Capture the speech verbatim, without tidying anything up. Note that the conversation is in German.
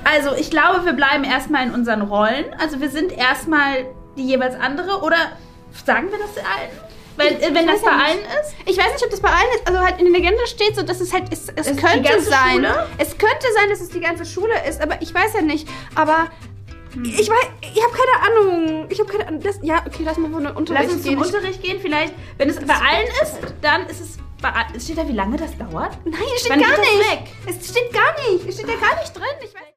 Also, ich glaube, wir bleiben erstmal in unseren Rollen. Also, wir sind erstmal die jeweils andere. Oder sagen wir das allen? Weil, ich, wenn ich das bei ja allen ist? Ich weiß nicht, ob das bei allen ist. Also, halt in der Legende steht so, dass es halt, es, es ist könnte die ganze sein. Schule? Es könnte sein, dass es die ganze Schule ist, aber ich weiß ja nicht. Aber hm. ich weiß, ich habe keine Ahnung. Ich habe keine Ahnung. Das, ja, okay, lass mal von den Unterricht Lass uns gehen. zum Unterricht gehen. Vielleicht, wenn es bei allen ist, dann ist es bei allen. Steht da, wie lange das dauert? Nein, es steht Wann gar geht das nicht. weg? Es steht gar nicht. Es steht ja gar nicht drin. Ich weiß